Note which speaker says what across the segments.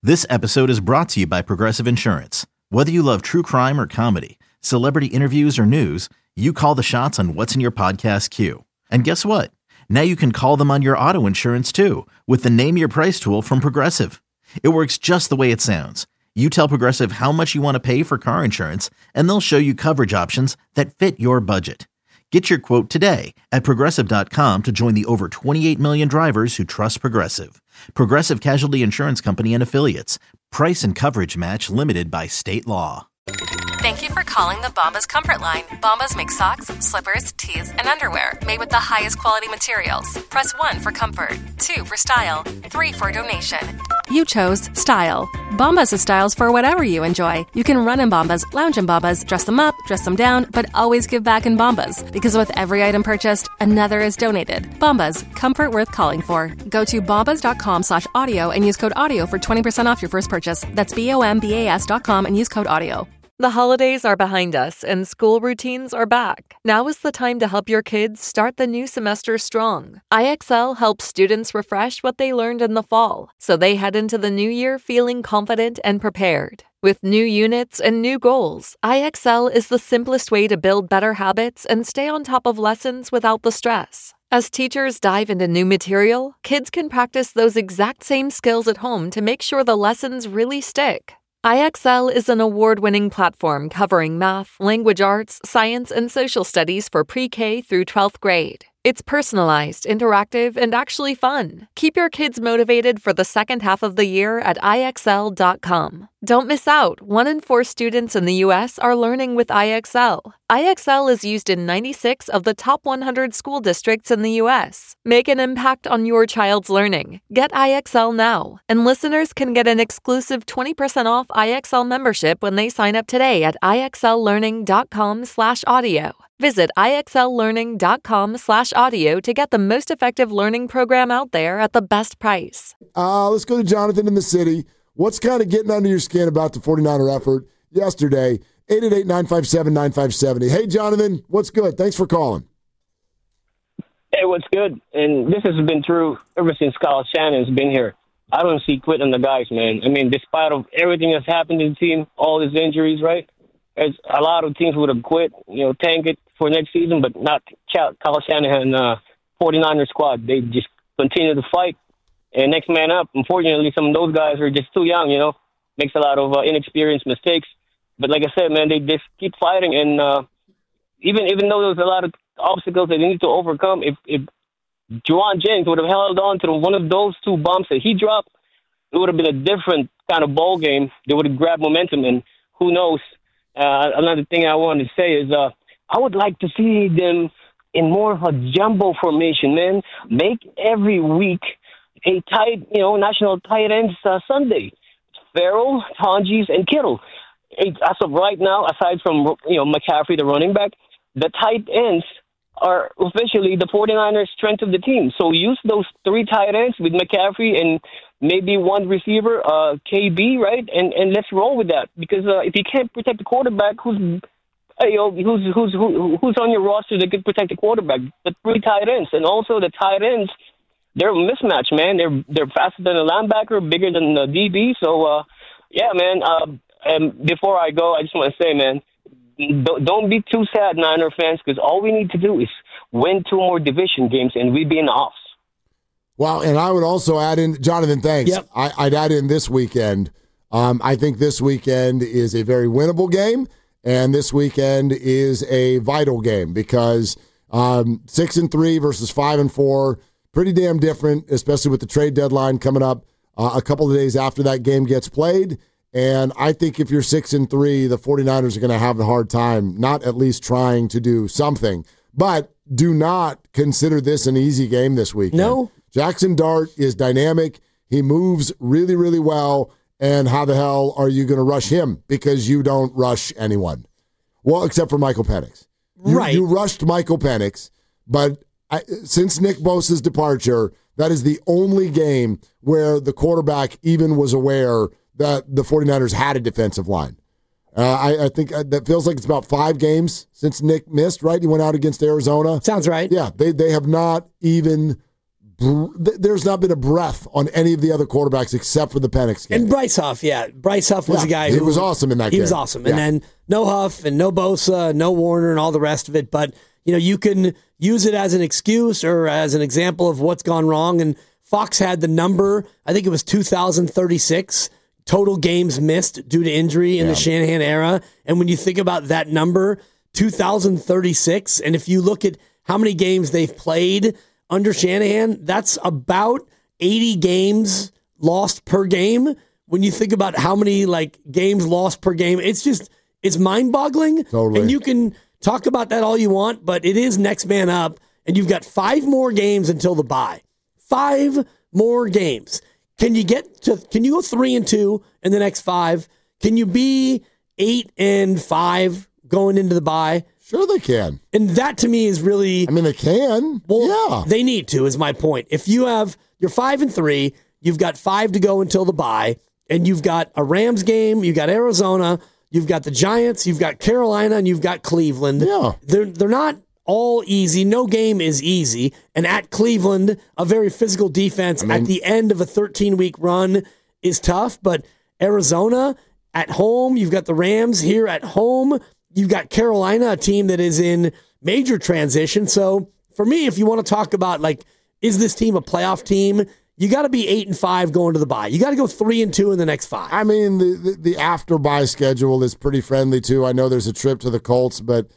Speaker 1: This episode is brought to you by Progressive Insurance. Whether you love true crime or comedy, celebrity interviews or news, you call the shots on what's in your podcast queue. And guess what? Now you can call them on your auto insurance too with the Name Your Price tool from Progressive. It works just the way it sounds. You tell Progressive how much you want to pay for car insurance, and they'll show you coverage options that fit your budget. Get your quote today at Progressive.com to join the over 28 million drivers who trust Progressive. Progressive Casualty Insurance Company and Affiliates. Price and coverage match limited by state law.
Speaker 2: Thank you for calling the Bombas Comfort Line. Bombas make socks, slippers, tees, and underwear made with the highest quality materials. Press 1 for comfort, 2 for style, 3 for donation. You chose style. Bombas has styles for whatever you enjoy. You can run in Bombas, lounge in Bombas, dress them up, dress them down, but always give back in Bombas. Because with every item purchased, another is donated. Bombas, comfort worth calling for. Go to bombas.com/audio and use code AUDIO for 20% off your first purchase. That's BOMBAS.com and use code AUDIO.
Speaker 3: The holidays are behind us and school routines are back. Now is the time to help your kids start the new semester strong. IXL helps students refresh what they learned in the fall, so they head into the new year feeling confident and prepared. With new units and new goals, IXL is the simplest way to build better habits and stay on top of lessons without the stress. As teachers dive into new material, kids can practice those exact same skills at home to make sure the lessons really stick. IXL is an award-winning platform covering math, language arts, science, and social studies for pre-K through 12th grade. It's personalized, interactive, and actually fun. Keep your kids motivated for the second half of the year at IXL.com. Don't miss out. 1 in 4 students in the U.S. are learning with IXL. IXL is used in 96 of the top 100 school districts in the U.S. Make an impact on your child's learning. Get IXL now. And listeners can get an exclusive 20% off IXL membership when they sign up today at IXLlearning.com/audio. Visit IXLlearning.com/audio to get the most effective learning program out there at the best price.
Speaker 4: Let's go to Jonathan in the city. What's kind of getting under your skin about the 49er effort yesterday? 888-957-9570. Hey, Jonathan, what's good? Thanks for calling.
Speaker 5: Hey, what's good? And this has been true ever since Kyle Shannon's been here. I don't see quit on the guys, man. I mean, despite of everything that's happened to the team, all his injuries, right? As a lot of teams would have quit, tank it for next season, but not Kyle Shanahan and 49er squad. They just continue to fight. And next man up, unfortunately, some of those guys are just too young, makes a lot of inexperienced mistakes. But like I said, man, they just keep fighting. And even though there's a lot of obstacles they need to overcome, if Juwan Jennings would have held on to one of those 2 bombs that he dropped, it would have been a different kind of ball game. They would have grabbed momentum, and who knows? Another thing I wanted to say is I would like to see them in more of a jumbo formation, man. Make every week a tight, national tight ends Sunday. Farrell, Tonjes, and Kittle. As of right now, aside from, McCaffrey, the running back, the tight ends are officially the 49ers' strength of the team. So use those 3 tight ends with McCaffrey and maybe 1 receiver, KB, right? And let's roll with that. Because if you can't protect the quarterback, who's on your roster that could protect the quarterback? The 3 tight ends. And also the tight ends, they're a mismatch, man. They're faster than a linebacker, bigger than the DB. So, yeah, man. And before I go, I just want to say, man, don't be too sad, Niner fans, because all we need to do is win 2 more division games, and we'd be in the offs.
Speaker 4: Well, and I would also add in, Jonathan, thanks. Yep. I'd add in this weekend. I think this weekend is a very winnable game, and this weekend is a vital game because 6-3 versus 5-4, pretty damn different, especially with the trade deadline coming up a couple of days after that game gets played. And I think if you're 6-3, the 49ers are going to have a hard time, not at least trying to do something. But do not consider this an easy game this weekend.
Speaker 6: No.
Speaker 4: Jackson Dart is dynamic. He moves really, really well. And how the hell are you going to rush him? Because you don't rush anyone. Well, except for Michael Penix. You rushed Michael Penix, but since Nick Bosa's departure, that is the only game where the quarterback even was aware that the 49ers had a defensive line. I think that feels like it's about 5 games since Nick missed, right? He went out against Arizona.
Speaker 6: Sounds right.
Speaker 4: Yeah, they have not even there's not been a breath on any of the other quarterbacks except for the Penix game.
Speaker 6: And Bryce Huff, Bryce Huff was a guy who
Speaker 4: was awesome in that game.
Speaker 6: He was awesome. And then no Huff and no Bosa, no Warner and all the rest of it. But, you can use it as an excuse or as an example of what's gone wrong. And Fox had the number, I think it was 2,036 total games missed due to injury in the Shanahan era. And when you think about that number, 2,036, and if you look at how many games they've played under Shanahan, that's about 80 games lost per game. When you think about how many games lost per game, it's mind-boggling.
Speaker 4: Totally.
Speaker 6: And you can talk about that all you want, but it is next man up, and you've got 5 more games until the bye. 5 more games. Can you go 3-2 in the next 5? Can you be 8-5 going into the bye?
Speaker 4: Sure they can.
Speaker 6: And that to me is really...
Speaker 4: I mean, they can.
Speaker 6: Well,
Speaker 4: yeah.
Speaker 6: They need to, is my point. If you're 5-3, you've got 5 to go until the bye, and you've got a Rams game, you've got Arizona, you've got the Giants, you've got Carolina, and you've got Cleveland.
Speaker 4: Yeah.
Speaker 6: They're not all easy. No game is easy. And at Cleveland, a very physical defense at the end of a 13-week run is tough. But Arizona at home, you've got the Rams here at home. You've got Carolina, a team that is in major transition. So for me, if you want to talk about, is this team a playoff team? You got to be 8-5 going to the bye. You got to go 3-2 in the next 5.
Speaker 4: I mean, the after bye schedule is pretty friendly too. I know there's a trip to the Colts, but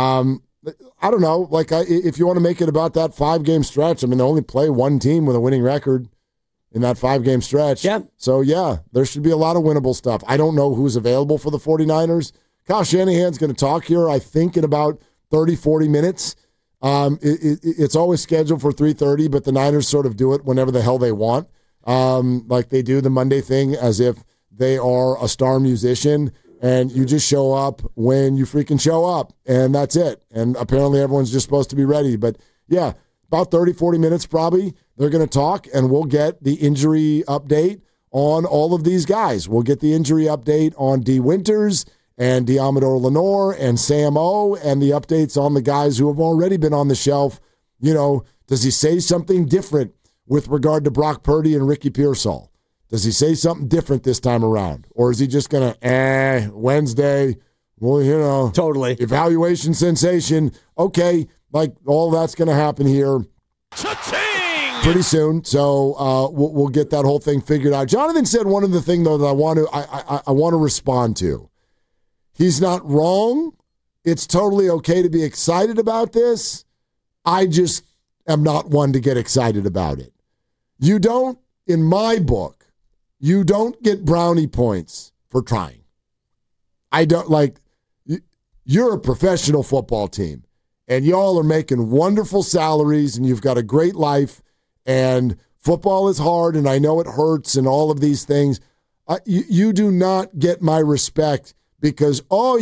Speaker 4: I don't know. If you want to make it about that 5-game stretch, they only play one team with a winning record in that 5-game stretch.
Speaker 6: Yeah. So
Speaker 4: there should be a lot of winnable stuff. I don't know who's available for the 49ers. Kyle Shanahan's going to talk here, I think, in about 30, 40 minutes. It's always scheduled for 3:30, but the Niners sort of do it whenever the hell they want. Like they do the Monday thing as if they are a star musician, and you just show up when you freaking show up, and that's it. And apparently everyone's just supposed to be ready. But, yeah, about 30, 40 minutes probably, they're going to talk, and we'll get the injury update on all of these guys. We'll get the injury update on D. Winters and Diamador Lenore and Sam O, and the updates on the guys who have already been on the shelf. Does he say something different with regard to Brock Purdy and Ricky Pearsall? Does he say something different this time around? Or is he just going to, Wednesday, well,
Speaker 6: totally
Speaker 4: evaluation sensation. Okay, all that's going to happen here pretty soon. So we'll get that whole thing figured out. Jonathan said one of the things, though, that I want to respond to. He's not wrong. It's totally okay to be excited about this. I just am not one to get excited about it. You don't, in my book, you don't get brownie points for trying. I don't you're a professional football team, and y'all are making wonderful salaries, and you've got a great life, and football is hard, and I know it hurts, and all of these things. You do not get my respect because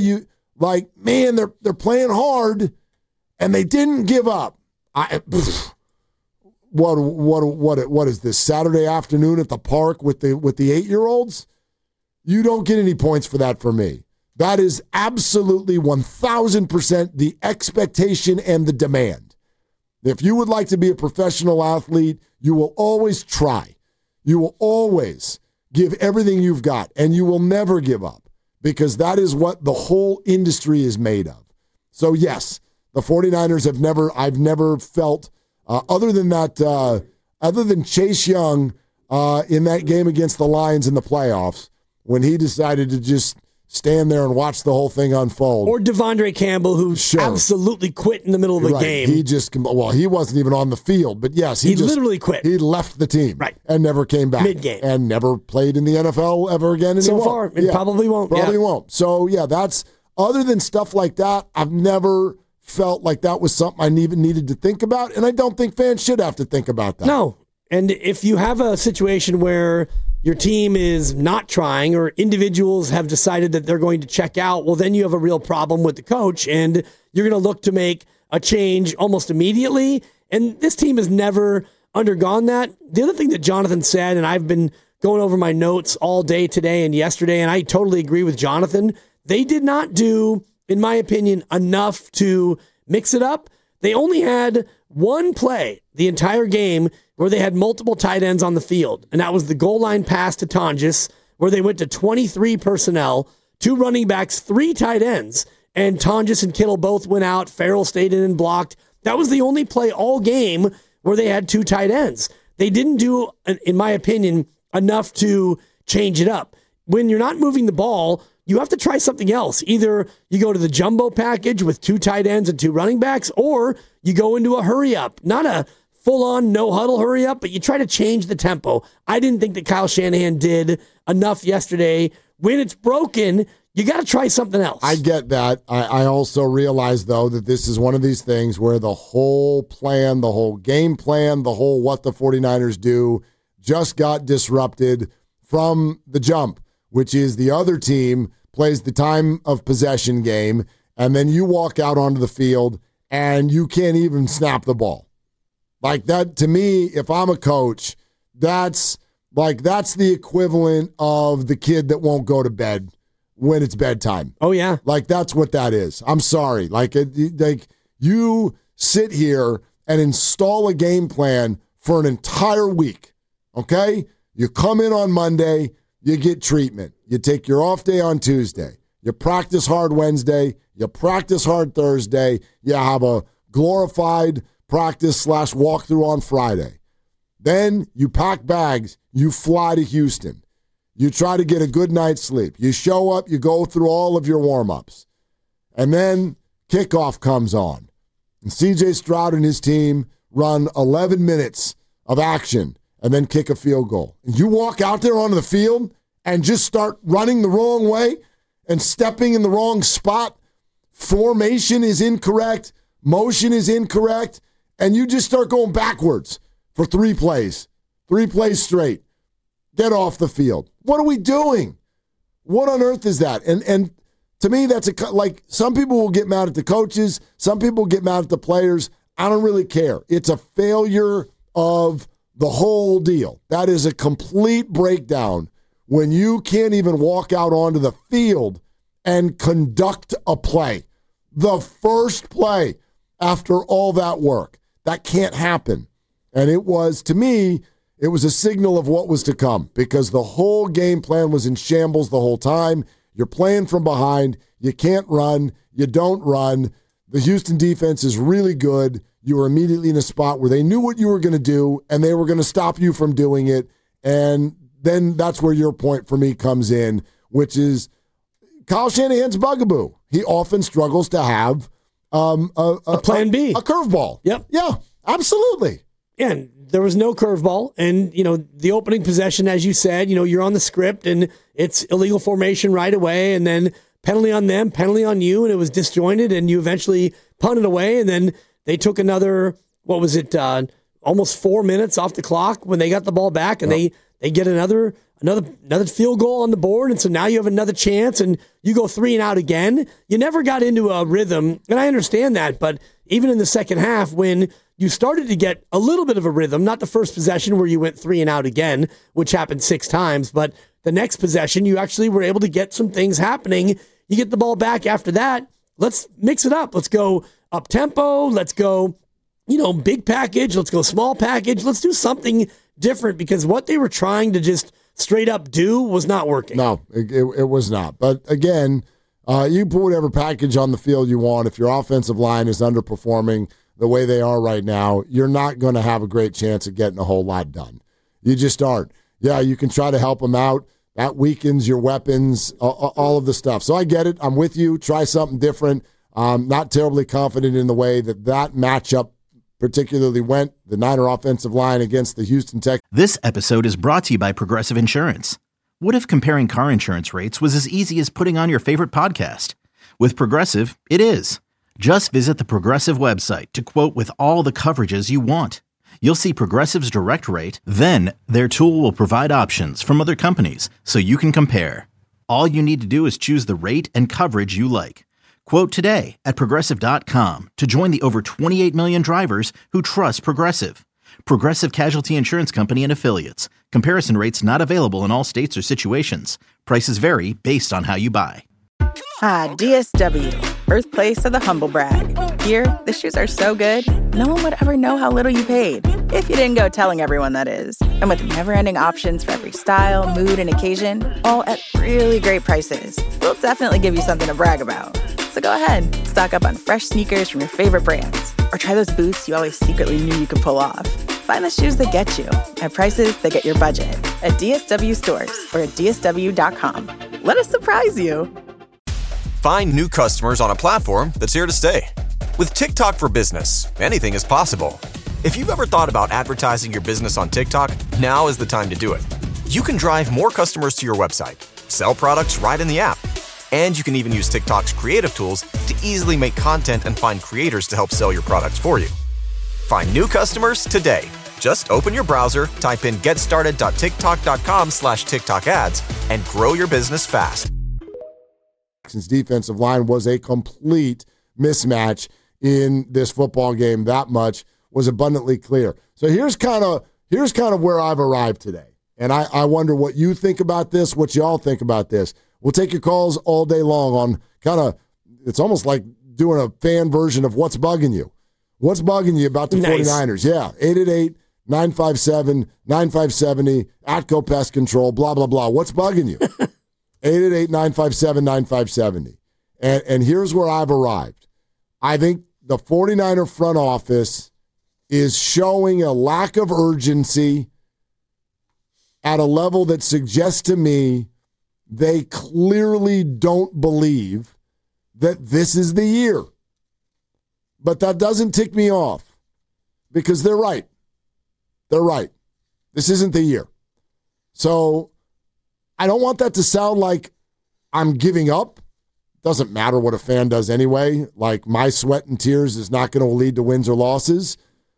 Speaker 4: they're playing hard, and they didn't give up. What is this, Saturday afternoon at the park with the 8-year-olds? You don't get any points for that for me. That is absolutely 1,000% the expectation and the demand. If you would like to be a professional athlete, you will always try. You will always give everything you've got, and you will never give up because that is what the whole industry is made of. So, yes, the 49ers I've never felt, other than Chase Young in that game against the Lions in the playoffs, when he decided to just stand there and watch the whole thing unfold.
Speaker 6: Or Devondre Campbell, who absolutely quit in the middle of the game.
Speaker 4: He wasn't even on the field, but yes, he
Speaker 6: literally quit.
Speaker 4: He left the team and never came back.
Speaker 6: Mid-game.
Speaker 4: And never played in the NFL ever again.
Speaker 6: So far, and probably won't.
Speaker 4: Probably won't. So, that's, other than stuff like that, I've never felt like that was something I even needed to think about, and I don't think fans should have to think about that.
Speaker 6: No, and if you have a situation where your team is not trying or individuals have decided that they're going to check out, well, then you have a real problem with the coach, and you're going to look to make a change almost immediately, and this team has never undergone that. The other thing that Jonathan said, and I've been going over my notes all day today and yesterday, and I totally agree with Jonathan, they did not do, in my opinion, enough to mix it up. They only had one play the entire game where they had multiple tight ends on the field, and that was the goal line pass to Tonjes, where they went to 23 personnel, 2 running backs, 3 tight ends, and Tonjes and Kittle both went out. Farrell stayed in and blocked. That was the only play all game where they had 2 tight ends. They didn't do, in my opinion, enough to change it up. When you're not moving the ball, you have to try something else. Either you go to the jumbo package with 2 tight ends and 2 running backs, or you go into a hurry up. Not a full-on no-huddle hurry up, but you try to change the tempo. I didn't think that Kyle Shanahan did enough yesterday. When it's broken, you got to try something else.
Speaker 4: I get that. I also realize, though, that this is one of these things where the whole plan, the whole game plan, the whole what the 49ers do just got disrupted from the jump, which is the other team plays the time of possession game, and then you walk out onto the field and you can't even snap the ball. Like that, to me, if I'm a coach, that's the equivalent of the kid that won't go to bed when it's bedtime.
Speaker 6: Oh, yeah.
Speaker 4: Like, that's what that is. I'm sorry. Like you sit here and install a game plan for an entire week, okay? You come in on Monday, you get treatment. You take your off day on Tuesday. You practice hard Wednesday. You practice hard Thursday. You have a glorified practice/walkthrough on Friday. Then you pack bags. You fly to Houston. You try to get a good night's sleep. You show up. You go through all of your warm-ups. And then kickoff comes on. And C.J. Stroud and his team run 11 minutes of action and then kick a field goal. And you walk out there onto the field and just start running the wrong way and stepping in the wrong spot. Formation is incorrect. Motion is incorrect. And you just start going backwards for 3 plays. 3 plays straight. Get off the field. What are we doing? What on earth is that? And to me, that's like some people will get mad at the coaches. Some people get mad at the players. I don't really care. It's a failure of the whole deal. That is a complete breakdown when you can't even walk out onto the field and conduct a play. The first play after all that work. That can't happen. And it was, to me, it was a signal of what was to come because the whole game plan was in shambles the whole time. You're playing from behind. You can't run. You don't run. The Houston defense is really good. You were immediately in a spot where they knew what you were going to do, and they were going to stop you from doing it. And then that's where your point for me comes in, which is Kyle Shanahan's bugaboo. He often struggles to have a
Speaker 6: plan B.
Speaker 4: A curveball.
Speaker 6: Yep.
Speaker 4: Yeah, absolutely.
Speaker 6: And there was no curveball. And, the opening possession, as you said, you're on the script and it's illegal formation right away. And then penalty on them, penalty on you. And it was disjointed and you eventually punted away. And then they took another, almost 4 minutes off the clock when they got the ball back and they get another field goal on the board. And so now you have another chance and you go 3 and out again. You never got into a rhythm. And I understand that. But even in the second half, when you started to get a little bit of a rhythm, not the first possession where you went 3 and out again, which happened 6 times, but the next possession, you actually were able to get some things happening. You get the ball back after that. Let's mix it up. Let's go up tempo. Let's go, big package. Let's go small package. Let's do something different because what they were trying to just straight up do was not working.
Speaker 4: No, it was not. But again, you put whatever package on the field you want. If your offensive line is underperforming the way they are right now, you're not going to have a great chance of getting a whole lot done. You just aren't. Yeah, you can try to help them out. That weakens your weapons, all of the stuff. So I get it. I'm with you. Try something different. Not terribly confident in the way that matchup particularly went, the Niner offensive line against the Houston Texans.
Speaker 1: This episode is brought to you by Progressive Insurance. What if comparing car insurance rates was as easy as putting on your favorite podcast? With Progressive, it is. Just visit the Progressive website to quote with all the coverages you want. You'll see Progressive's direct rate, then their tool will provide options from other companies so you can compare. All you need to do is choose the rate and coverage you like. Quote today at Progressive.com to join the over 28 million drivers who trust Progressive. Progressive Casualty Insurance Company and Affiliates. Comparison rates not available in all states or situations. Prices vary based on how you buy.
Speaker 7: Ah, DSW, birthplace of the humble brag. Here, the shoes are so good, no one would ever know how little you paid. If you didn't go telling everyone, that is. And with never-ending options for every style, mood, and occasion, all at really great prices, we'll definitely give you something to brag about. So go ahead, stock up on fresh sneakers from your favorite brands, or try those boots you always secretly knew you could pull off. Find the shoes that get you at prices that get your budget at DSW stores or at DSW.com. Let us surprise you.
Speaker 8: Find new customers on a platform that's here to stay. With TikTok for Business, anything is possible. If you've ever thought about advertising your business on TikTok, now is the time to do it. You can drive more customers to your website, sell products right in the app, and you can even use TikTok's creative tools to easily make content and find creators to help sell your products for you. Find new customers today. Just open your browser, type in getstarted.tiktok.com/TikTok ads, and grow your business fast.
Speaker 4: Texans defensive line was a complete mismatch in this football game. That much was abundantly clear. So here's kind of where I've arrived today. And I wonder what you think about this, what y'all think about this. We'll take your calls all day long on it's almost like doing a fan version of What's Bugging You. What's bugging you about the 49ers? Yeah, 888-957-9570, Atco Pest Control, blah, blah, blah. What's bugging you? 888-957-9570. And here's where I've arrived. I think the 49er front office is showing a lack of urgency at a level that suggests to me they clearly don't believe that this is the year. But that doesn't tick me off because they're right. They're right. This isn't the year. So I don't want that to sound like I'm giving up. Doesn't matter what a fan does anyway. Like, my sweat and tears is not going to lead to wins or losses.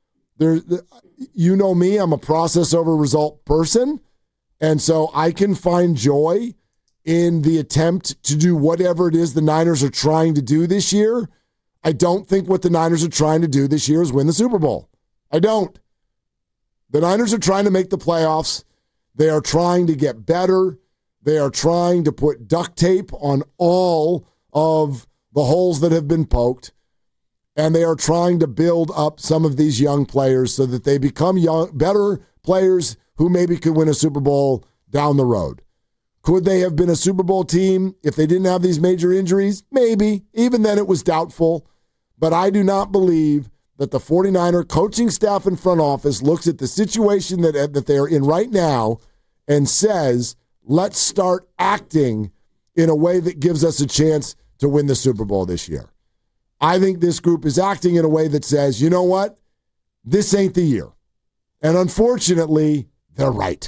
Speaker 4: You know me, I'm a process over result person. And so I can find joy in the attempt to do whatever it is the Niners are trying to do this year. I don't think what the Niners are trying to do this year is win the Super Bowl. I don't. The Niners are trying to make the playoffs. They are trying to get better. They are trying to put duct tape on all of the holes that have been poked. And they are trying to build up some of these young players so that they become better players who maybe could win a Super Bowl down the road. Could they have been a Super Bowl team if they didn't have these major injuries? Maybe. Even then it was doubtful. But I do not believe that the 49er coaching staff and front office looks at the situation that they're in right now and says, let's start acting in a way that gives us a chance to win the Super Bowl this year. I think this group is acting in a way that says, you know what? This ain't the year. And unfortunately, they're right.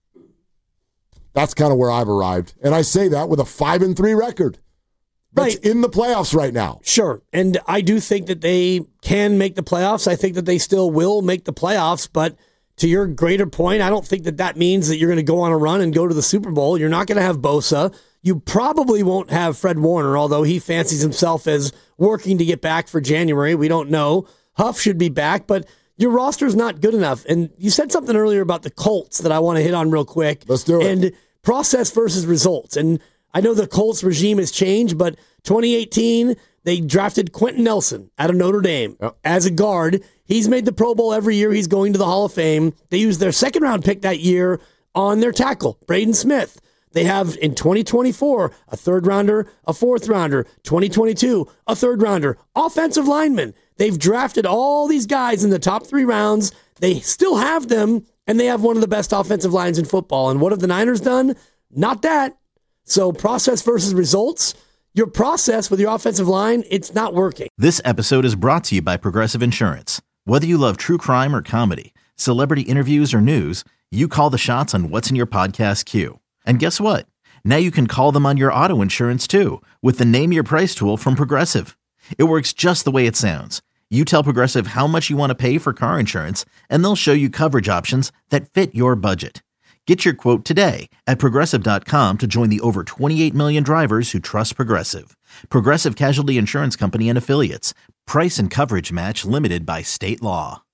Speaker 4: That's kind of where I've arrived. And I say that with a 5-3 record. That's right in the playoffs right now.
Speaker 6: Sure. And I do think that they can make the playoffs. I think that they still will make the playoffs. But to your greater point, I don't think that means that you're going to go on a run and go to the Super Bowl. You're not going to have Bosa. You probably won't have Fred Warner, although he fancies himself as working to get back for January. We don't know. Huff should be back, but your roster is not good enough. And you said something earlier about the Colts that I want to hit on real quick.
Speaker 4: Let's do it.
Speaker 6: And process versus results. And I know the Colts regime has changed, but 2018, they drafted Quentin Nelson out of Notre Dame as a guard. He's made the Pro Bowl every year. He's going to the Hall of Fame. They used their second-round pick that year on their tackle, Braden Smith. They have, in 2024, a third-rounder, a fourth-rounder, 2022, a third-rounder, offensive lineman. They've drafted all these guys in the top 3 rounds. They still have them, and they have one of the best offensive lines in football. And what have the Niners done? Not that. So process versus results, your process with your offensive line, it's not working.
Speaker 1: This episode is brought to you by Progressive Insurance. Whether you love true crime or comedy, celebrity interviews or news, you call the shots on what's in your podcast queue. And guess what? Now you can call them on your auto insurance too with the Name Your Price tool from Progressive. It works just the way it sounds. You tell Progressive how much you want to pay for car insurance, and they'll show you coverage options that fit your budget. Get your quote today at Progressive.com to join the over 28 million drivers who trust Progressive. Progressive Casualty Insurance Company and Affiliates. Price and coverage match limited by state law.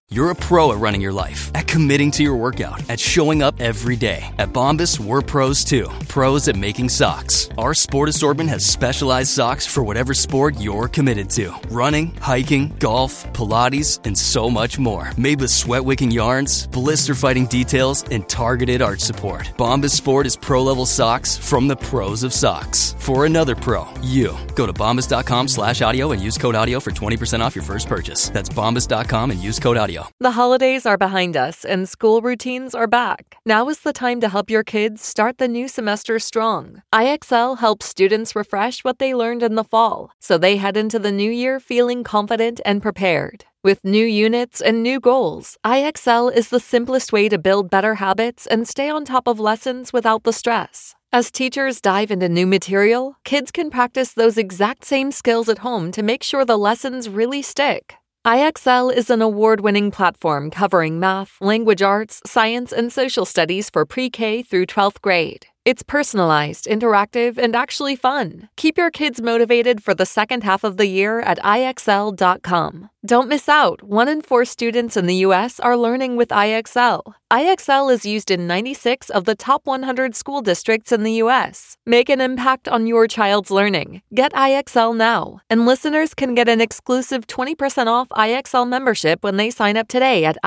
Speaker 9: You're a pro at running your life, at committing to your workout, at showing up every day. At Bombas, we're pros too. Pros at making socks. Our sport assortment has specialized socks for whatever sport you're committed to. Running, hiking, golf, Pilates, and so much more. Made with sweat-wicking yarns, blister-fighting details, and targeted arch support. Bombas Sport is pro-level socks from the pros of socks. For another pro, you. Go to bombas.com/audio and use code audio for 20% off your first purchase. That's bombas.com and use code audio.
Speaker 3: The holidays are behind us and school routines are back. Now is the time to help your kids start the new semester strong. IXL helps students refresh what they learned in the fall, so they head into the new year feeling confident and prepared. With new units and new goals, IXL is the simplest way to build better habits and stay on top of lessons without the stress. As teachers dive into new material, kids can practice those exact same skills at home to make sure the lessons really stick. IXL is an award-winning platform covering math, language arts, science, and social studies for pre-K through 12th grade. It's personalized, interactive, and actually fun. Keep your kids motivated for the second half of the year at IXL.com. Don't miss out. 1 in 4 students in the U.S. are learning with IXL. IXL is used in 96 of the top 100 school districts in the U.S. Make an impact on your child's learning. Get IXL now. And listeners can get an exclusive 20% off IXL membership when they sign up today at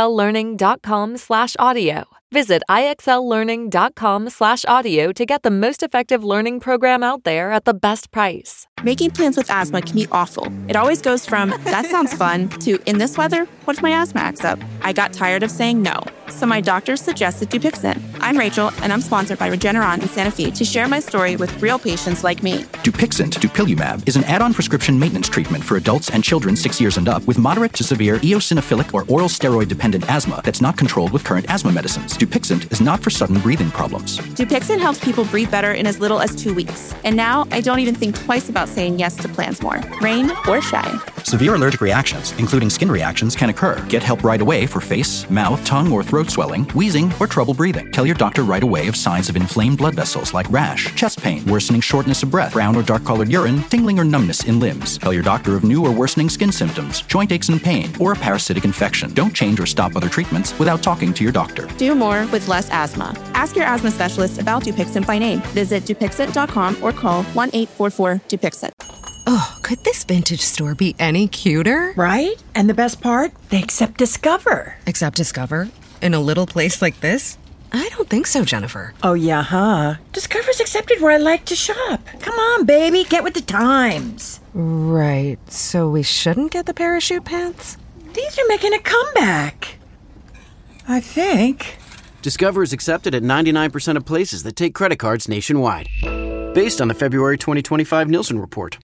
Speaker 3: IXLlearning.com/audio. Visit IXLlearning.com/audio to get the most effective learning program out there at the best price.
Speaker 7: Making plans with asthma can be awful. It always goes from, that sounds fun, to, in this weather, what if my asthma acts up? I got tired of saying no, so my doctor suggested Dupixent. I'm Rachel, and I'm sponsored by Regeneron in Santa Fe to share my story with real patients like me.
Speaker 10: Dupixent, dupilumab, is an add-on prescription maintenance treatment for adults and children 6 years and up with moderate to severe eosinophilic or oral steroid-dependent asthma that's not controlled with current asthma medicines. Dupixent is not for sudden breathing problems.
Speaker 7: Dupixent helps people breathe better in as little as 2 weeks. And now, I don't even think twice about saying yes to plans more, rain or shine.
Speaker 10: Severe allergic reactions, including skin reactions, can occur. Get help right away for face, mouth, tongue, or throat swelling, wheezing, or trouble breathing. Tell your doctor right away of signs of inflamed blood vessels like rash, chest pain, worsening shortness of breath, brown or dark-colored urine, tingling or numbness in limbs. Tell your doctor of new or worsening skin symptoms, joint aches and pain, or a parasitic infection. Don't change or stop other treatments without talking to your doctor.
Speaker 7: Do more with less asthma. Ask your asthma specialist about Dupixent by name. Visit Dupixent.com or call 1-844-DUPIXENT.
Speaker 11: Oh, could this vintage store be any cuter?
Speaker 12: Right? And the best part? They accept Discover.
Speaker 11: Accept Discover? In a little place like this? I don't think so, Jennifer.
Speaker 12: Oh, yeah, huh? Discover's accepted where I like to shop. Come on, baby, get with the times.
Speaker 11: Right, so we shouldn't get the parachute pants?
Speaker 12: These are making a comeback. I think.
Speaker 13: Discover is accepted at 99% of places that take credit cards nationwide. Based on the February 2025 Nielsen report.